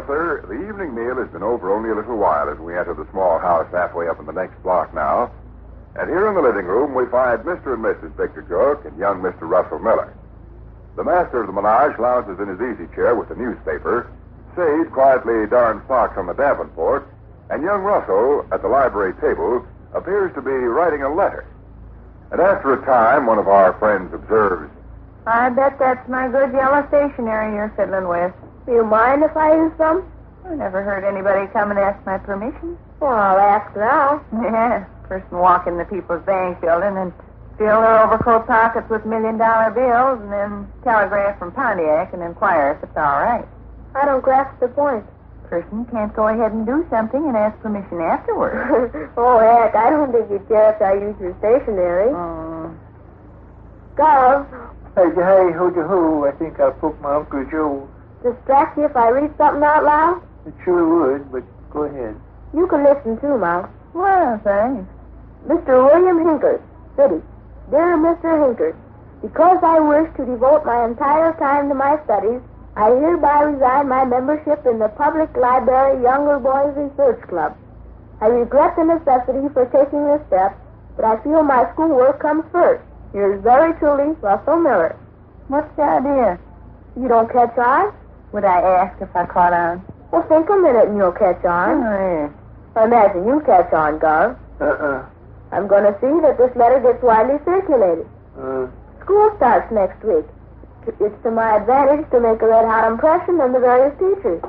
Arthur. The evening meal has been over only a little while as we enter the small house halfway up in the next block now. And here in the living room, we find Mr. and Mrs. Victor Jook and young Mr. Russell Miller. The master of the menage lounges in his easy chair with the newspaper. Sade quietly darns socks on the Davenport, and young Russell, at the library table, appears to be writing a letter. And after a time, one of our friends observes, I bet that's my good yellow stationery you're fiddling with. Do you mind if I use some? I never heard anybody come and ask my permission. Well, I'll ask now. Yeah, person walk in the People's Bank building and fill their overcoat pockets with $1 million bills and then telegraph from Pontiac and inquire if it's all right. I don't grasp the point. Person can't go ahead and do something and ask permission afterwards. Oh, heck, I don't think you'd care if I use your stationery. Gov. Hey, who? I think I'll poke my Uncle Joe. Distract you if I read something out loud? It sure would, but go ahead. You can listen too, Mouse. Well, thanks. Mr. William Hinkert, City. Dear Mr. Hinkert, because I wish to devote my entire time to my studies, I hereby resign my membership in the Public Library Younger Boys Research Club. I regret the necessity for taking this step, but I feel my schoolwork comes first. Yours very truly, Russell Miller. What's the idea? You don't catch on? Would I ask if I caught on? Well, think a minute and you'll catch on. Oh, I imagine you catch on, Gov. I'm going to see that this letter gets widely circulated. School starts next week. It's to my advantage to make a red-hot impression on the various teachers.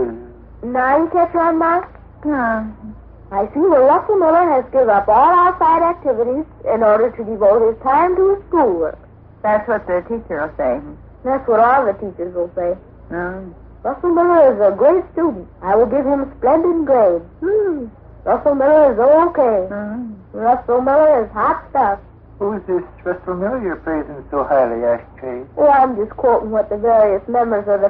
Now you catch on, Mark? No. I see that Russell Miller has given up all outside activities in order to devote his time to his schoolwork. That's what the teacher will say. That's what all the teachers will say. No. Russell Miller is a great student. I will give him splendid grades. Russell Miller is okay. Russell Miller is hot stuff. Who's this Russell Miller you're praising so highly, Ashtray? Oh, I'm just quoting what the various members of the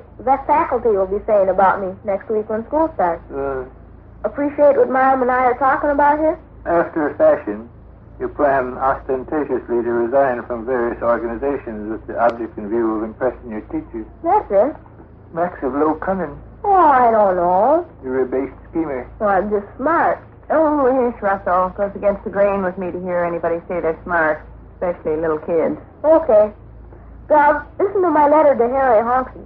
faculty will be saying about me next week when school starts. Appreciate what Mom and I are talking about here? After a fashion, you plan ostentatiously to resign from various organizations with the object in view of impressing your teachers. That's it. Marks of low cunning. Oh, I don't know. You're a base schemer. Well, I'm just smart. Oh, here's Russell. Goes against the grain with me to hear anybody say they're smart, especially little kids. Okay. Gov, listen to my letter to Harry Honson.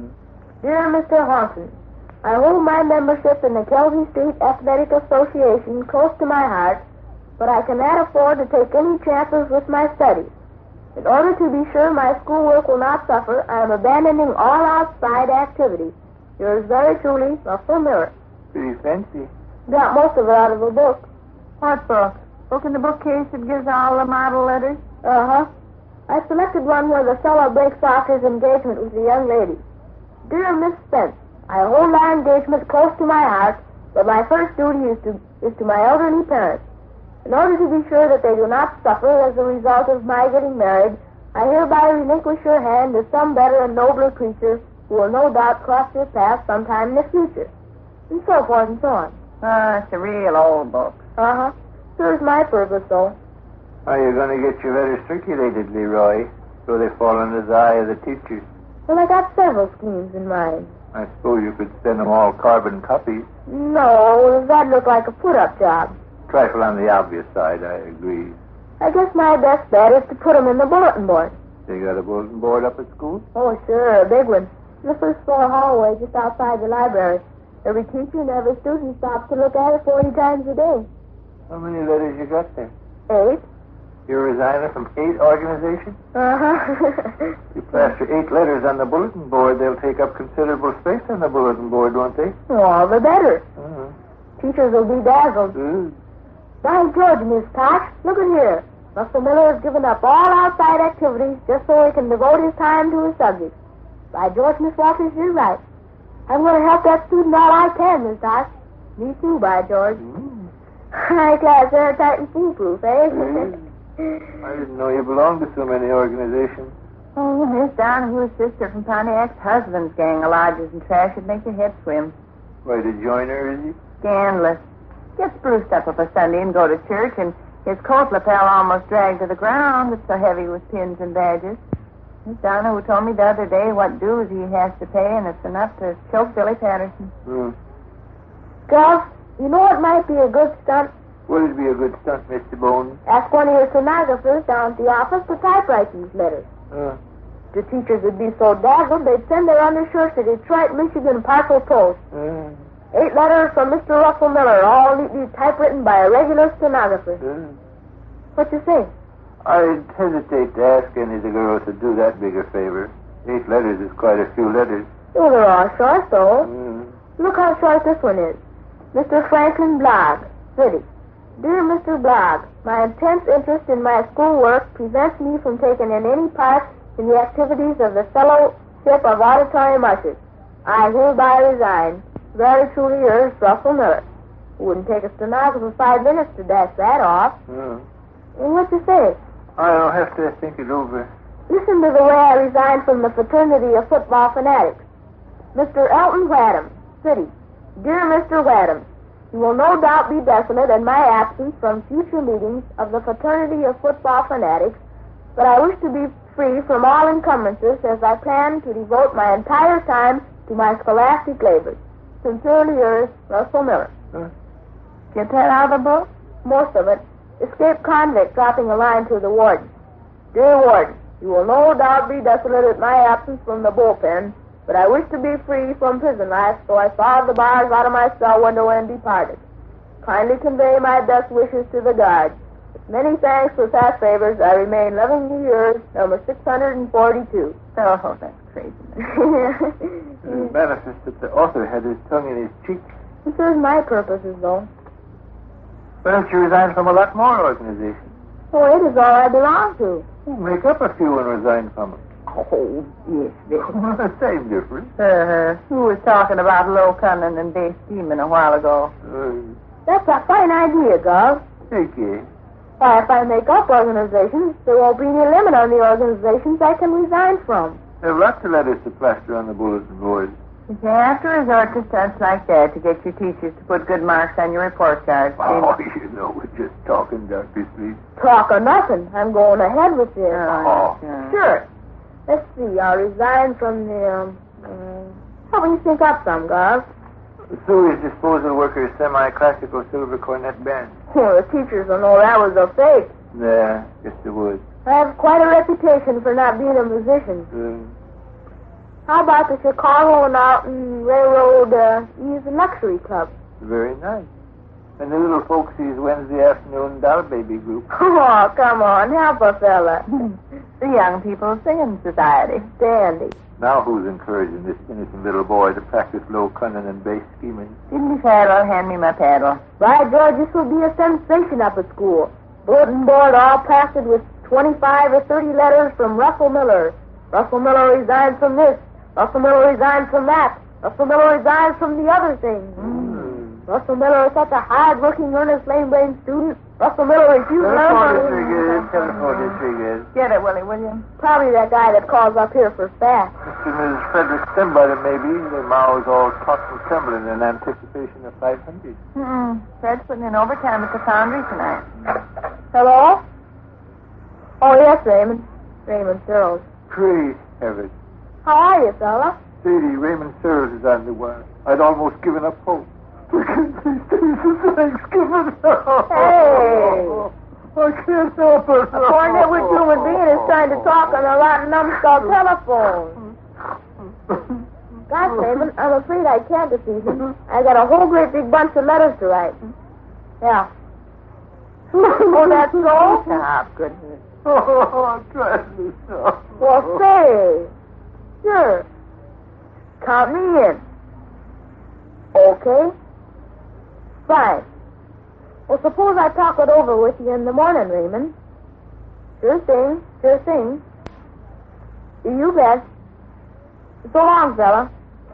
Dear Mr. Honson, I hold my membership in the Kelsey Street Athletic Association close to my heart, but I cannot afford to take any chances with my studies. In order to be sure my schoolwork will not suffer, I am abandoning all outside activities. Yours very truly, Russell Miller. Pretty fancy. Got most of it out of a book. What book? Book in the bookcase that gives all the model letters? Uh-huh. I selected one where the fellow breaks off his engagement with the young lady. Dear Miss Spence, I hold our engagement close to my heart, but my first duty is to my elderly parents. In order to be sure that they do not suffer as a result of my getting married, I hereby relinquish your hand to some better and nobler creature who will no doubt cross your path sometime in the future. And so forth and so on. It's a real old book. Uh-huh. Serves my purpose, though. Are you going to get your letters circulated, Leroy, so they fall under the eye of the teachers? Well, I got several schemes in mind. I suppose you could send them all carbon copies. No, that'd look like a put-up job. Trifle on the obvious side, I agree. I guess my best bet is to put them in the bulletin board. They got a bulletin board up at school? Oh, sure, a big one. In the first floor hallway just outside the library. Every teacher and every student stops to look at it 40 times a day. How many letters you got there? 8. You're resigning from 8 organizations? Uh-huh. You plaster 8 letters on the bulletin board, they'll take up considerable space on the bulletin board, won't they? All the better. Teachers will be dazzled. By George, Miss Tosh, look at here. Russell Miller has given up all outside activities just so he can devote his time to his subject. By George, Miss Walters, you're right. I'm going to help that student all I can, Miss Tosh. Me too, by George. High class, airtight, and foolproof, eh? I didn't know you belonged to so many organizations. Oh, Miss Donahue's sister from Pontiac's husband's gang of lodgers and trash would make your head swim. Why, to join her, is he? Scandalous. Gets spruced up of a Sunday and go to church, and his coat lapel almost dragged to the ground. It's so heavy with pins and badges. Miss Donna, who told me the other day what dues he has to pay, and it's enough to choke Billy Patterson. Girls, you know what might be a good stunt? Would it be a good stunt, Mr. Bones? Ask one of your stenographers down at the office to typewrite these letters. The teachers would be so dazzled they'd send their undershirts to Detroit, Michigan Parcel Post. 8 letters from Mr. Russell Miller, all neatly typewritten by a regular stenographer. What you say? I'd hesitate to ask any of the girls to do that big a favor. 8 letters is quite a few letters. Oh, they're all short, though. Look how short this one is. Mr. Franklin Blogg, City. Dear Mr. Blogg, my intense interest in my schoolwork prevents me from taking in any part in the activities of the Fellowship of Auditorium Ushers. I hereby resign. Very truly yours, Russell Miller. It wouldn't take a stenographer 5 minutes to dash that off. And what you say? I'll have to think it over. Listen to the way I resigned from the Fraternity of Football Fanatics. Mr. Elton Wadham, City. Dear Mr. Wadham, you will no doubt be desolate in my absence from future meetings of the Fraternity of Football Fanatics, but I wish to be free from all encumbrances as I plan to devote my entire time to my scholastic labors. Sincerely yours, Russell Miller. Get that out of the book? Most of it. Escaped convict dropping a line to the warden. Dear warden, you will no doubt be desolate at my absence from the bullpen, but I wish to be free from prison life, so I sawed the bars out of my cell window and departed. Kindly convey my best wishes to the guard. With many thanks for past favors, I remain lovingly yours, number 642. Oh, that's crazy. It manifests that the author had his tongue in his cheek. It serves my purposes, though. Why don't you resign from a lot more organizations? Oh, it is all I belong to. Make up a few and resign from them. Oh, yes, Same difference. Who was talking about low cunning and base scheming a while ago? That's a fine idea, Gov. Thank you. Why, if I make up organizations, there won't be any limit on the organizations I can resign from. There are lots of letters to plaster on the bulletin boards. You have to resort to stunts like that to get your teachers to put good marks on your report cards. Oh, you know, we're just talking, Dr. Sleep. Talk or nothing. I'm going ahead with this. Sure. Let's see. I'll resign from the, how do you think up some, Gov? Sewage disposal workers' semi-classical silver cornet band. Well, the teachers will know that was a fake. Yeah, yes, they would. I have quite a reputation for not being a musician. How about the Chicago and Alton Railroad Ease and Luxury Club? Very nice. And the little folksies Wednesday afternoon doll baby group. Oh, come on, help a fella. The Young People's Singing Society. Dandy. Now who's encouraging this innocent little boy to practice low cunning and base scheming? Diddly Faddle, hand me my paddle. By George, this will be a sensation up at school. Bulletin board all plastered with 25 or 30 letters from Russell Miller. Russell Miller resigned from this. Russell Miller resigned from that. Russell Miller resigned from the other thing. Russell Miller is such a hard-working, earnest, lame-brained student. Russell Miller refused to learn. Telephone Rodriguez. Get it, Willie, will you? Probably that guy that calls up here for fat. Mr. and Mrs. Frederick Stembottom, maybe. Their mouths all taut and trembling in anticipation of 500. Fred's putting in overtime at the foundry tonight. Hello? Oh, yes, Raymond. Raymond Searles. Praise heaven. How are you, fella? Sadie, Raymond Searles is on the wire. I'd almost given up hope. Thanksgiving. Hey! I can't help it. A poor nitwit human being is trying to talk on a rotten numbskull telephone. Gosh, Raymond, I'm afraid I can't this evening. I got a whole great big bunch of letters to write. Yeah. Oh, that's so? Stop, goodness. Oh, I'm trying to stop. Well, say. Sure. Count me in. Okay. Fine. Well, suppose I talk it over with you in the morning, Raymond. Sure thing. Sure thing. You bet. So long, fella.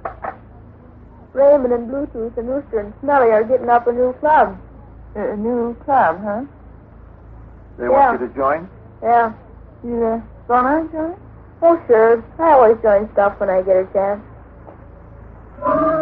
Raymond and Bluetooth and Rooster and Smelly are getting up a new club. A new club, huh? They want you to join? Yeah. You gonna join? Oh, sure. I always join stuff when I get a chance.